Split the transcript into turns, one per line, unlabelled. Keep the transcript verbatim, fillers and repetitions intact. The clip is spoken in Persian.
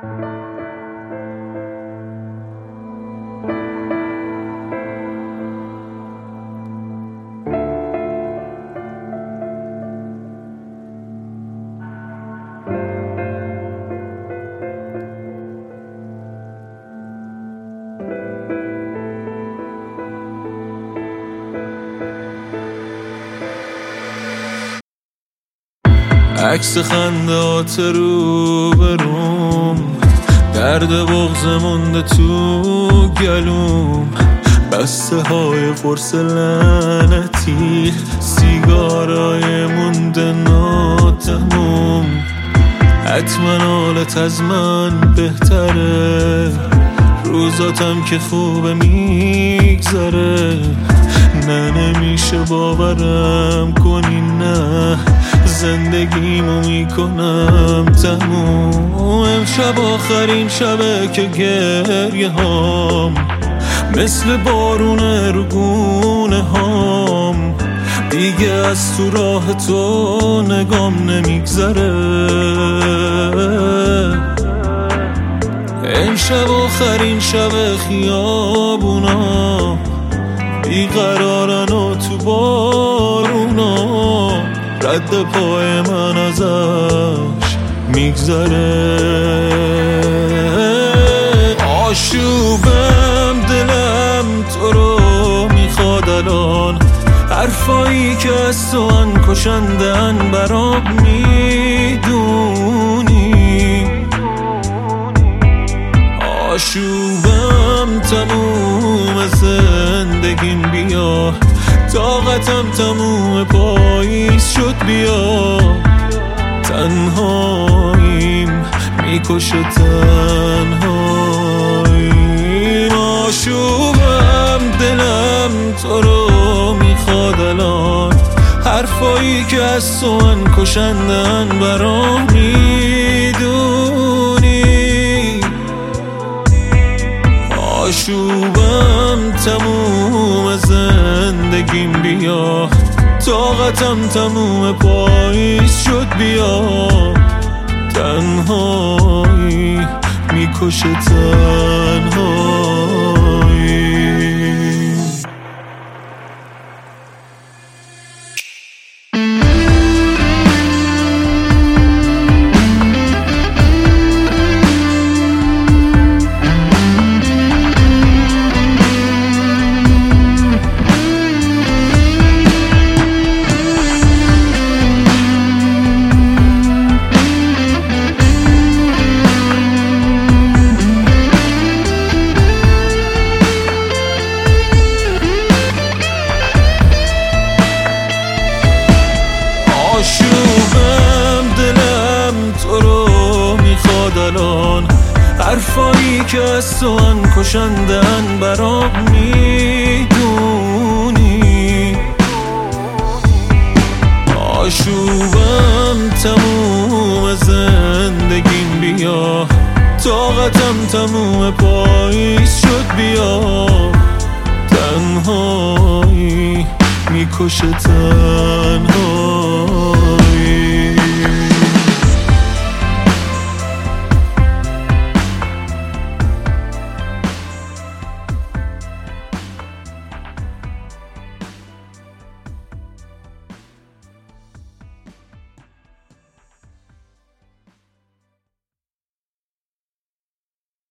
عکس خندهات رو بروم، درد بغض مونده تو گلوم، بسته های قرص لعنتی، سیگارای مونده ناتموم. حتما حالت از من بهتره، روزاتم که خوبه میگذره. نه نمیشه باورم کنی، نه زندگیمو میکنم تموم. امشب آخرین شبه که گریه هام مثل بارون رو گونه هام، دیگه از تو راه تو نگام نمیگذره. امشب آخرین شب خیابونا بیقرارن و تو بارونا، رد پای من ازش میگذره. آشوبم دلم تو رو میخواد الان، حرفایی که از تو انکشندن برام میدونی. آشوبم تموم زندگیم، بیا طاقتم تموم پاییز شد، بیا تنهاییم میکشه تنهاییم. آشوبم دلم تو رو میخواد الان، حرفایی که از تو انکشندن برام میدونی. آشوبم تموم زندگیم، بیا طاقتم تموم پاییز شد، بیا تنهایی میکشه تنهایی. آشوبم دلم تو رو میخواد الان، حرفایی که از تو انکشندن برام میدونی. آشوبم تموم زندگیم، بیا طاقتم تموم پاییز شد، بیا تنهایی میکشه تنهایی.